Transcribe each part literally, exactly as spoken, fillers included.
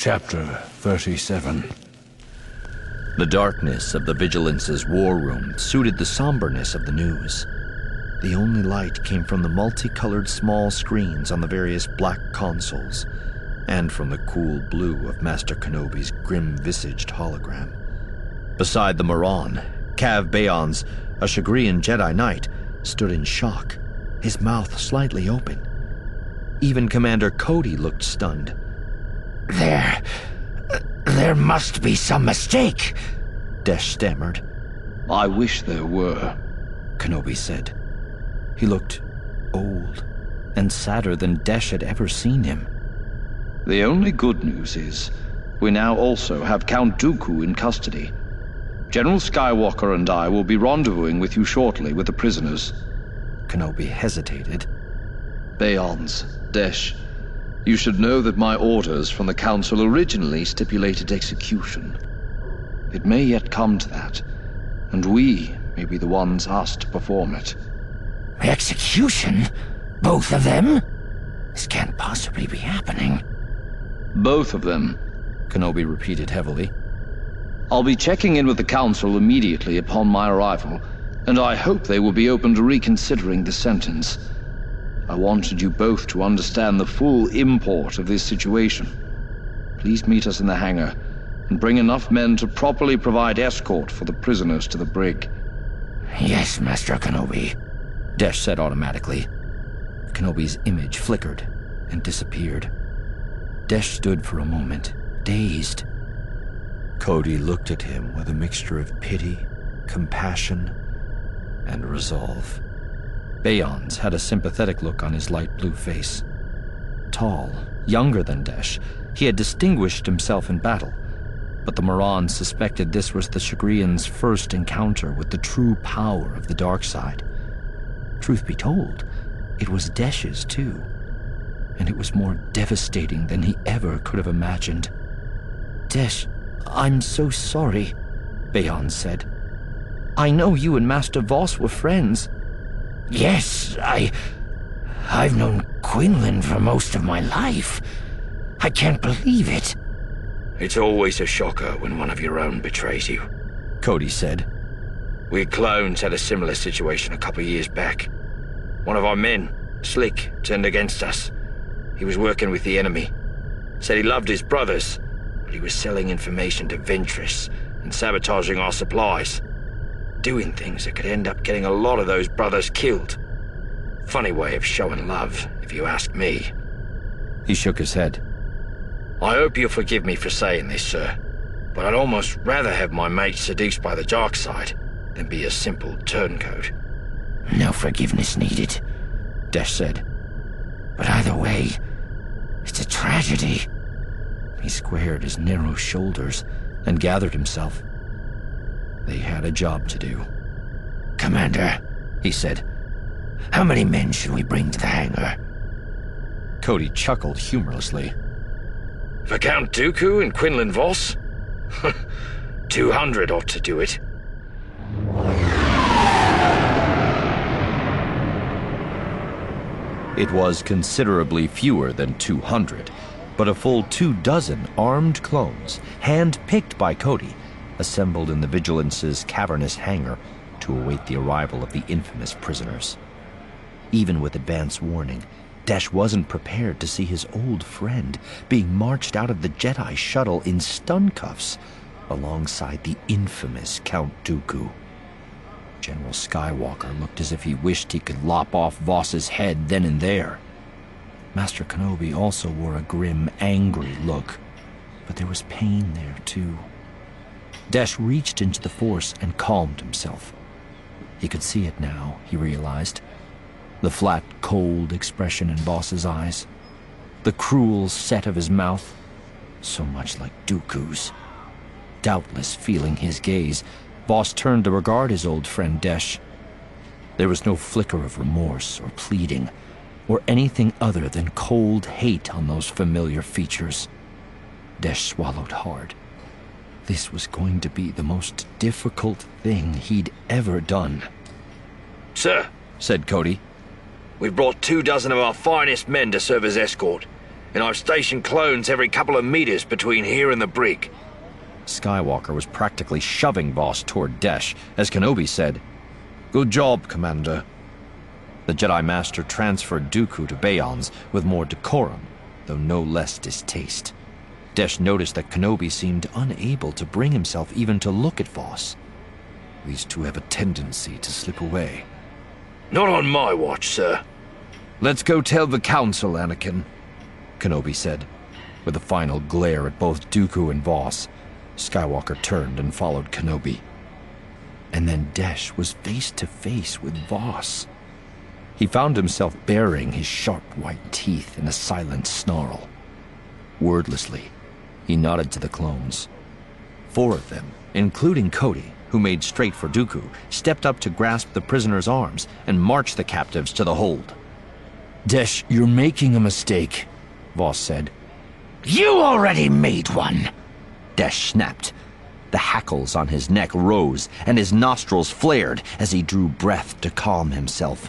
Chapter thirty-seven. The darkness of the Vigilance's war room suited the somberness of the news. The only light came from the multicolored small screens on the various black consoles, and from the cool blue of Master Kenobi's grim-visaged hologram. Beside the Moran, Cav Bayons, a Chagrian Jedi Knight, stood in shock, his mouth slightly open. Even Commander Cody looked stunned. There... there must be some mistake, Desh stammered. I wish there were, Kenobi said. He looked old and sadder than Desh had ever seen him. The only good news is, we now also have Count Dooku in custody. General Skywalker and I will be rendezvousing with you shortly with the prisoners. Kenobi hesitated. Bayons, Desh, you should know that my orders from the Council originally stipulated execution. It may yet come to that, and we may be the ones asked to perform it. Execution? Both of them? This can't possibly be happening. Both of them, Kenobi repeated heavily. I'll be checking in with the Council immediately upon my arrival, and I hope they will be open to reconsidering the sentence. I wanted you both to understand the full import of this situation. Please meet us in the hangar, and bring enough men to properly provide escort for the prisoners to the brig. Yes, Master Kenobi, Desh said automatically. Kenobi's image flickered and disappeared. Desh stood for a moment, dazed. Cody looked at him with a mixture of pity, compassion, and resolve. Bayons had a sympathetic look on his light blue face. Tall, younger than Desh, he had distinguished himself in battle, but the Moran suspected this was the Chagrian's first encounter with the true power of the dark side. Truth be told, it was Desh's too, and it was more devastating than he ever could have imagined. Desh, I'm so sorry, Bayons said. I know you and Master Voss were friends. Yes, I... I've known Quinlan for most of my life. I can't believe it. It's always a shocker when one of your own betrays you, Cody said. We clones had a similar situation a couple of years back. One of our men, Slick, turned against us. He was working with the enemy. Said he loved his brothers, but he was selling information to Ventress and sabotaging our supplies. Doing things that could end up getting a lot of those brothers killed. Funny way of showing love, if you ask me. He shook his head. I hope you'll forgive me for saying this, sir, but I'd almost rather have my mate seduced by the dark side than be a simple turncoat. No forgiveness needed, Desh said. But either way, it's a tragedy. He squared his narrow shoulders and gathered himself. They had a job to do. Commander, he said, how many men should we bring to the hangar? Cody chuckled humorlessly. For Count Dooku and Quinlan Voss? Two hundred ought to do it. It was considerably fewer than two hundred, but a full two dozen armed clones, hand-picked by Cody, assembled in the Vigilance's cavernous hangar to await the arrival of the infamous prisoners. Even with advance warning, Desh wasn't prepared to see his old friend being marched out of the Jedi shuttle in stun cuffs alongside the infamous Count Dooku. General Skywalker looked as if he wished he could lop off Voss's head then and there. Master Kenobi also wore a grim, angry look, but there was pain there too. Desh reached into the Force and calmed himself. He could see it now, he realized. The flat, cold expression in Voss's eyes. The cruel set of his mouth. So much like Dooku's. Doubtless feeling his gaze, Voss turned to regard his old friend Desh. There was no flicker of remorse or pleading, or anything other than cold hate on those familiar features. Desh swallowed hard. This was going to be the most difficult thing he'd ever done. Sir, said Cody. We've brought two dozen of our finest men to serve as escort, and I've stationed clones every couple of meters between here and the brig. Skywalker was practically shoving Voss toward Desh as Kenobi said, "Good job, Commander." The Jedi Master transferred Dooku to Bayon's with more decorum, though no less distaste. Desh noticed that Kenobi seemed unable to bring himself even to look at Voss. These two have a tendency to slip away. Not on my watch, sir. Let's go tell the Council, Anakin, Kenobi said. With a final glare at both Dooku and Voss, Skywalker turned and followed Kenobi. And then Desh was face to face with Voss. He found himself baring his sharp white teeth in a silent snarl. Wordlessly, he nodded to the clones. Four of them, including Cody, who made straight for Dooku, stepped up to grasp the prisoner's arms and march the captives to the hold. Desh, you're making a mistake, Voss said. You already made one, Desh snapped. The hackles on his neck rose, and his nostrils flared as he drew breath to calm himself.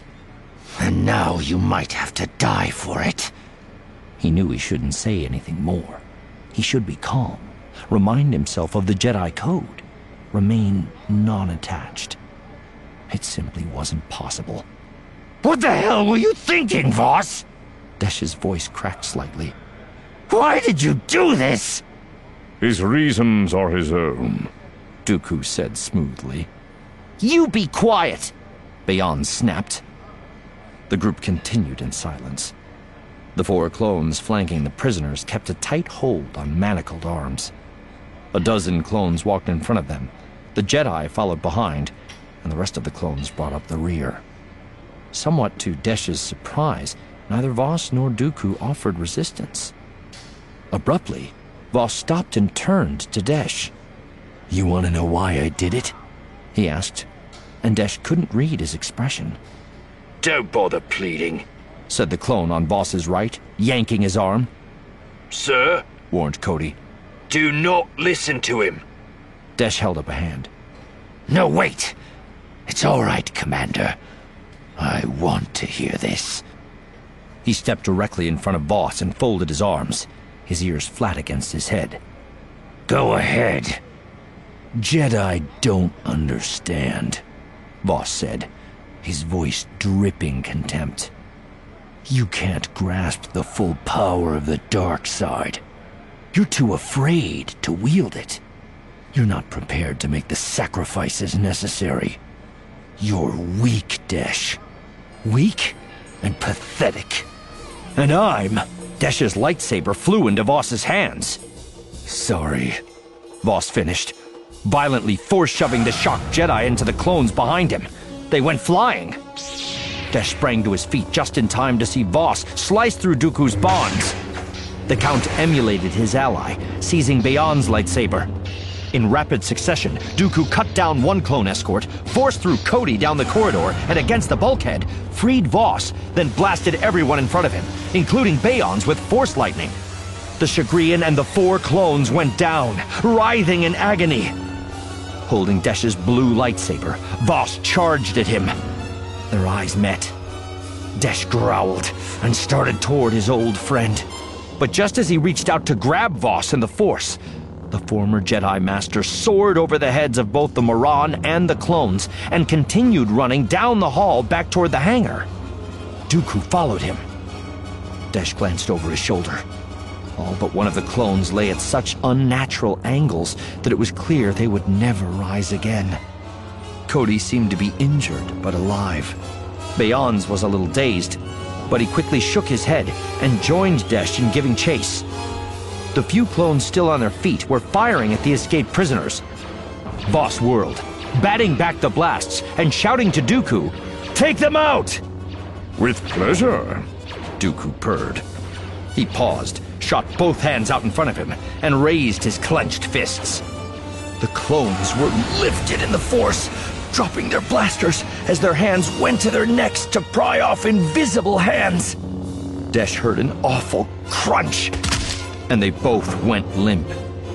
And now you might have to die for it. He knew he shouldn't say anything more. He should be calm, remind himself of the Jedi Code, remain non-attached. It simply wasn't possible. What the hell were you thinking, Voss? Desh's voice cracked slightly. Why did you do this? His reasons are his own, Dooku said smoothly. You be quiet, Bayon snapped. The group continued in silence. The four clones flanking the prisoners kept a tight hold on manacled arms. A dozen clones walked in front of them. The Jedi followed behind, and the rest of the clones brought up the rear. Somewhat to Desh's surprise, neither Voss nor Dooku offered resistance. Abruptly, Voss stopped and turned to Desh. You want to know why I did it? He asked, and Desh couldn't read his expression. Don't bother pleading, said the clone on Voss's right, yanking his arm. Sir, warned Cody. Do not listen to him. Desh held up a hand. No, wait. It's all right, Commander. I want to hear this. He stepped directly in front of Voss and folded his arms, his ears flat against his head. Go ahead. Jedi don't understand, Voss said, his voice dripping contempt. You can't grasp the full power of the dark side. You're too afraid to wield it. You're not prepared to make the sacrifices necessary. You're weak, Desh. Weak and pathetic. And I'm... Desh's lightsaber flew into Voss's hands. Sorry, Voss finished, violently force-shoving the shocked Jedi into the clones behind him. They went flying. Desh sprang to his feet just in time to see Voss slice through Dooku's bonds. The Count emulated his ally, seizing Bayon's lightsaber. In rapid succession, Dooku cut down one clone escort, forced through Cody down the corridor and against the bulkhead, freed Voss, then blasted everyone in front of him, including Bayon's with force lightning. The Chagrian and the four clones went down, writhing in agony. Holding Desh's blue lightsaber, Voss charged at him. Their eyes met. Desh growled and started toward his old friend. But just as he reached out to grab Voss in the Force, the former Jedi Master soared over the heads of both the Moran and the clones and continued running down the hall back toward the hangar. Dooku followed him. Desh glanced over his shoulder. All but one of the clones lay at such unnatural angles that it was clear they would never rise again. Cody seemed to be injured but alive. Bayon's was a little dazed, but he quickly shook his head and joined Desh in giving chase. The few clones still on their feet were firing at the escaped prisoners. Voss whirled, batting back the blasts and shouting to Dooku, "Take them out!" With pleasure, Dooku purred. He paused, shot both hands out in front of him, and raised his clenched fists. The clones were lifted in the Force, dropping their blasters as their hands went to their necks to pry off invisible hands. Desh heard an awful crunch, and they both went limp.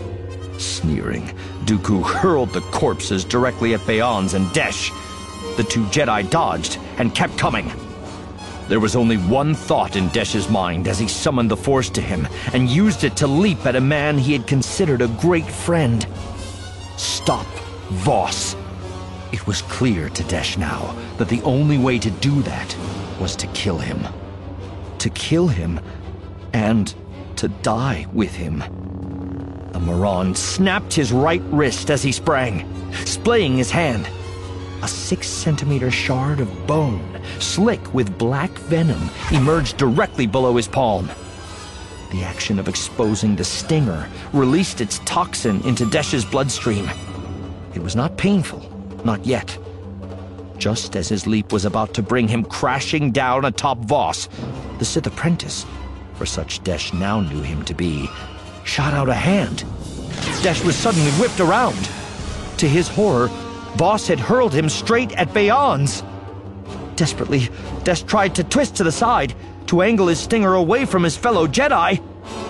Sneering, Dooku hurled the corpses directly at Bayon's and Desh. The two Jedi dodged and kept coming. There was only one thought in Desh's mind as he summoned the Force to him and used it to leap at a man he had considered a great friend. Stop Voss. It was clear to Desh now that the only way to do that was to kill him. To kill him and to die with him. The Moran snapped his right wrist as he sprang, splaying his hand. A six-centimeter shard of bone, slick with black venom, emerged directly below his palm. The action of exposing the stinger released its toxin into Desh's bloodstream. It was not painful, not yet. Just as his leap was about to bring him crashing down atop Voss, the Sith apprentice, for such Desh now knew him to be, shot out a hand. Desh was suddenly whipped around. To his horror, Voss had hurled him straight at Bayans. Desperately, Desh tried to twist to the side, to angle his stinger away from his fellow Jedi.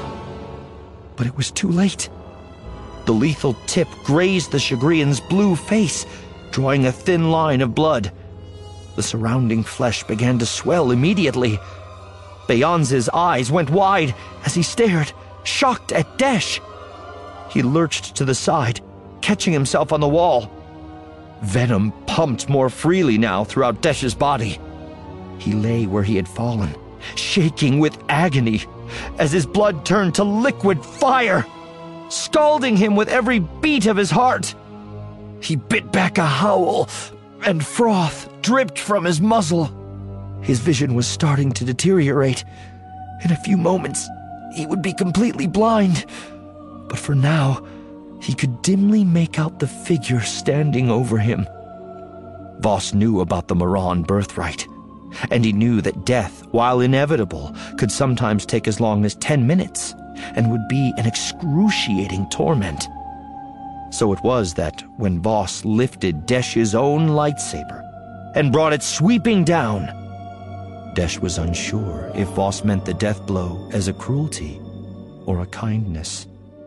But it was too late. The lethal tip grazed the Chagrian's blue face, drawing a thin line of blood. The surrounding flesh began to swell immediately. Bayans's eyes went wide as he stared, shocked at Desh. He lurched to the side, catching himself on the wall. Venom pumped more freely now throughout Desh's body. He lay where he had fallen, shaking with agony, as his blood turned to liquid fire, scalding him with every beat of his heart. He bit back a howl, and froth dripped from his muzzle. His vision was starting to deteriorate. In a few moments, he would be completely blind. But for now, he could dimly make out the figure standing over him. Voss knew about the Moran birthright, and he knew that death, while inevitable, could sometimes take as long as ten minutes, and would be an excruciating torment. So it was that when Voss lifted Desh's own lightsaber and brought it sweeping down, Desh was unsure if Voss meant the death blow as a cruelty or a kindness.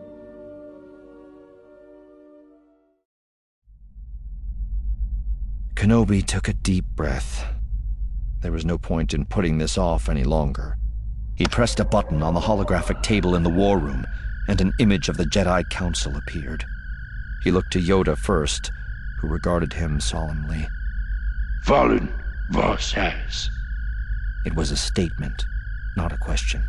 Kenobi took a deep breath. There was no point in putting this off any longer. He pressed a button on the holographic table in the war room, and an image of the Jedi Council appeared. He looked to Yoda first, who regarded him solemnly. Fallen, Voss has. It was a statement, not a question.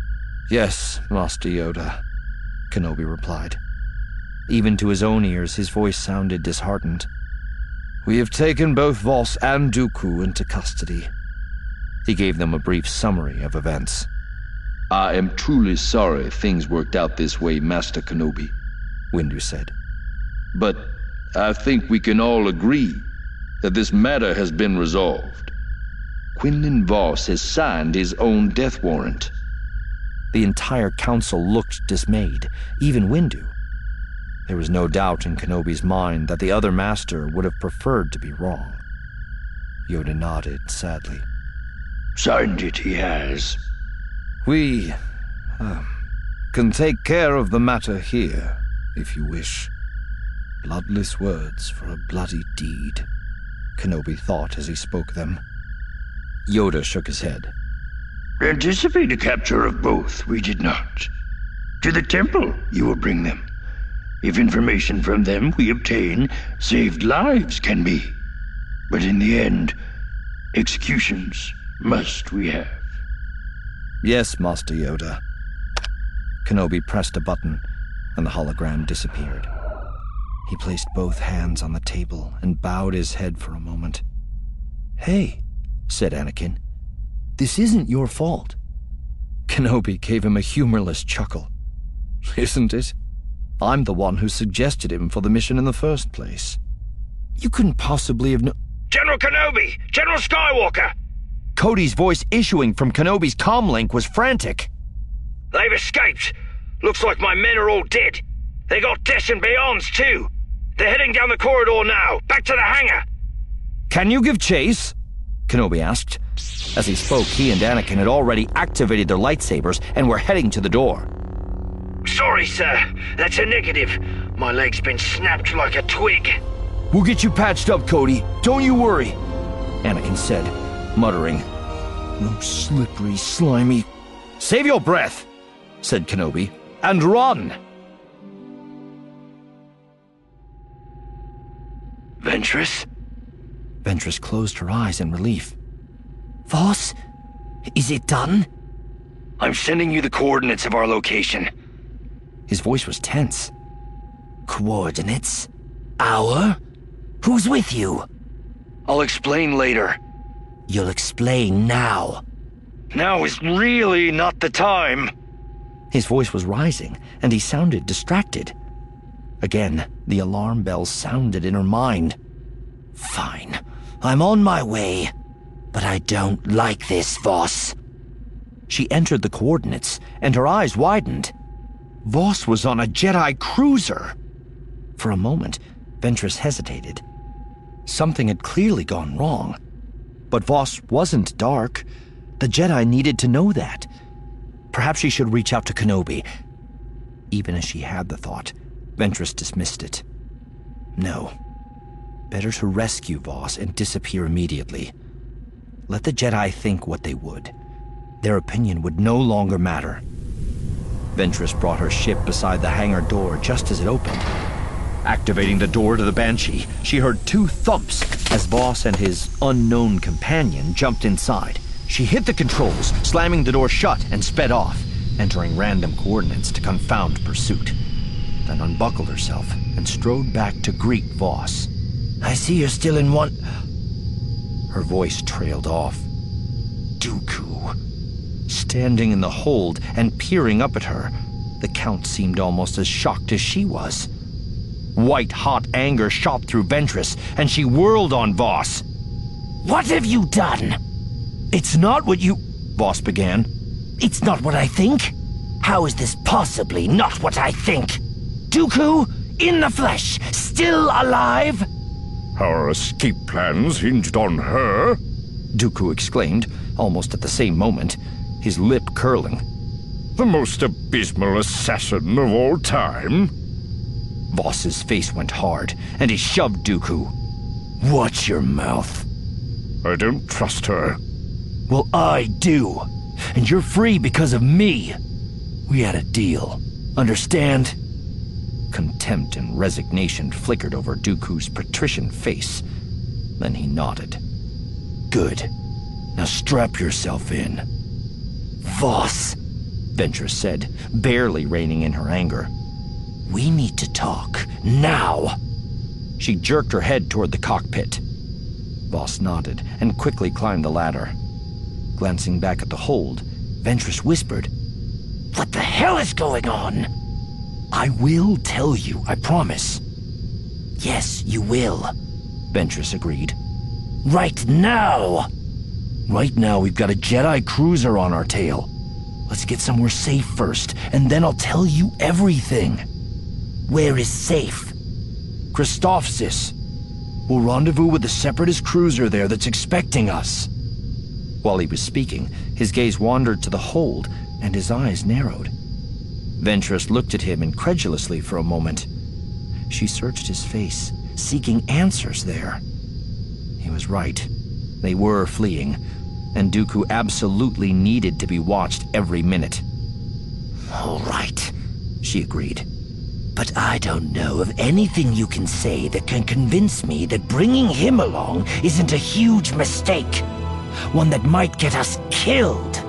Yes, Master Yoda, Kenobi replied. Even to his own ears, his voice sounded disheartened. We have taken both Voss and Dooku into custody. He gave them a brief summary of events. I am truly sorry things worked out this way, Master Kenobi, Windu said. But I think we can all agree that this matter has been resolved. Quinlan Voss has signed his own death warrant. The entire council looked dismayed, even Windu. There was no doubt in Kenobi's mind that the other master would have preferred to be wrong. Yoda nodded sadly. Signed it he has. We uh, can take care of the matter here, if you wish. Bloodless words for a bloody deed, Kenobi thought as he spoke them. Yoda shook his head. Anticipate a capture of both, we did not. To the temple you will bring them. If information from them we obtain saved lives can be. But in the end, executions must we have. Yes, Master Yoda. Kenobi pressed a button, and the hologram disappeared. He placed both hands on the table and bowed his head for a moment. Hey, said Anakin, this isn't your fault. Kenobi gave him a humorless chuckle. Isn't it? I'm the one who suggested him for the mission in the first place. You couldn't possibly have known— General Kenobi! General Skywalker! Cody's voice issuing from Kenobi's comlink was frantic. They've escaped. Looks like my men are all dead. They got Desh and Bayans too. They're heading down the corridor now, back to the hangar. Can you give chase? Kenobi asked. As he spoke, he and Anakin had already activated their lightsabers and were heading to the door. Sorry, sir. That's a negative. My leg's been snapped like a twig. We'll get you patched up, Cody. Don't you worry, Anakin said, muttering. Those slippery, slimy... Save your breath, said Kenobi, and run! Ventress? Ventress closed her eyes in relief. Voss? Is it done? I'm sending you the coordinates of our location. His voice was tense. Coordinates? Our? Who's with you? I'll explain later. You'll explain now. Now is really not the time. His voice was rising, and he sounded distracted. Again, the alarm bells sounded in her mind. Fine. I'm on my way. But I don't like this, Voss. She entered the coordinates, and her eyes widened. Voss was on a Jedi cruiser! For a moment, Ventress hesitated. Something had clearly gone wrong. But Voss wasn't dark. The Jedi needed to know that. Perhaps she should reach out to Kenobi. Even as she had the thought, Ventress dismissed it. No. Better to rescue Voss and disappear immediately. Let the Jedi think what they would. Their opinion would no longer matter. Ventress brought her ship beside the hangar door just as it opened. Activating the door to the Banshee, she heard two thumps as Voss and his unknown companion jumped inside. She hit the controls, slamming the door shut, and sped off, entering random coordinates to confound pursuit. Then unbuckled herself and strode back to greet Voss. I see you're still in one... Her voice trailed off. Dooku. Standing in the hold and peering up at her, the Count seemed almost as shocked as she was. White-hot anger shot through Ventress, and she whirled on Voss. What have you done? It's not what you... Voss began. It's not what I think? How is this possibly not what I think? Dooku, in the flesh, still alive? Our escape plans hinged on her? Dooku exclaimed, almost at the same moment, his lip curling. The most abysmal assassin of all time? Voss's face went hard, and he shoved Dooku. Watch your mouth. I don't trust her. Well, I do. And you're free because of me. We had a deal. Understand? Contempt and resignation flickered over Dooku's patrician face. Then he nodded. Good. Now strap yourself in. Voss, Ventress said, barely reining in her anger. We need to talk, now. She jerked her head toward the cockpit. Voss nodded and quickly climbed the ladder. Glancing back at the hold, Ventress whispered, What the hell is going on? I will tell you, I promise. Yes, you will, Ventress agreed. Right now! Right now we've got a Jedi cruiser on our tail. Let's get somewhere safe first, and then I'll tell you everything. Where is safe? Christophsis. We'll rendezvous with the Separatist cruiser there that's expecting us. While he was speaking, his gaze wandered to the hold, and his eyes narrowed. Ventress looked at him incredulously for a moment. She searched his face, seeking answers there. He was right. They were fleeing, and Dooku absolutely needed to be watched every minute. All right, she agreed. But I don't know of anything you can say that can convince me that bringing him along isn't a huge mistake. One that might get us killed.